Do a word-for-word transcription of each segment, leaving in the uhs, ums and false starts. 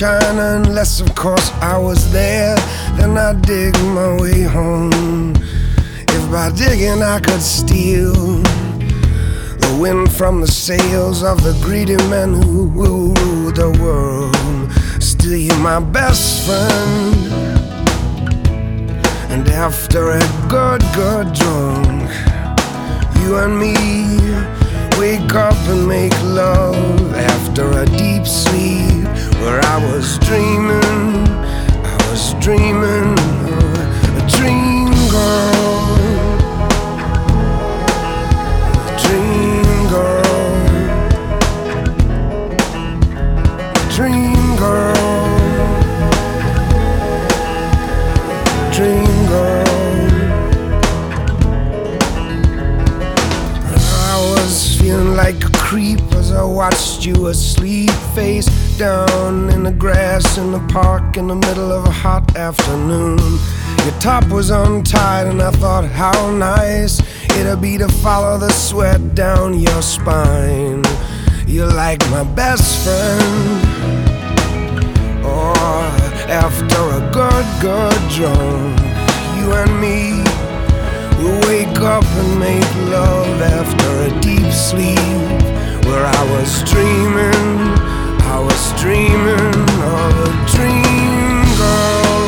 China, unless of course I was there. Then I dig my way home. If by digging I could steal the wind from the sails of the greedy men who rule the world, still you're my best friend. And after a good, good drunk, you and me wake up and make love after a deep sleep where I was dreaming, I was dreaming of a dream girl, a dream girl, a dream girl, dream girl. Feeling like a creep as I watched you asleep, face down in the grass in the park in the middle of a hot afternoon. Your top was untied and I thought how nice it'd be to follow the sweat down your spine. You're like my best friend. Oh, after a good, good drunk, you and me, we'll wake up and make love after a deep sleep where I was dreaming, I was dreaming of a dream girl,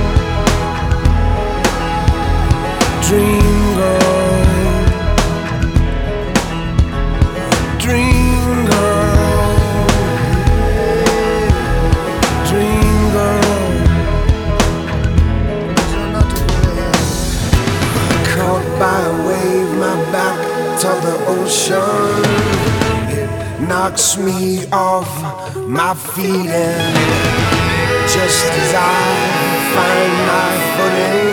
dream girl, dream girl, dream girl. Caught by a wave, my back to the ocean, it knocks me off my feet, and just as I find my footing,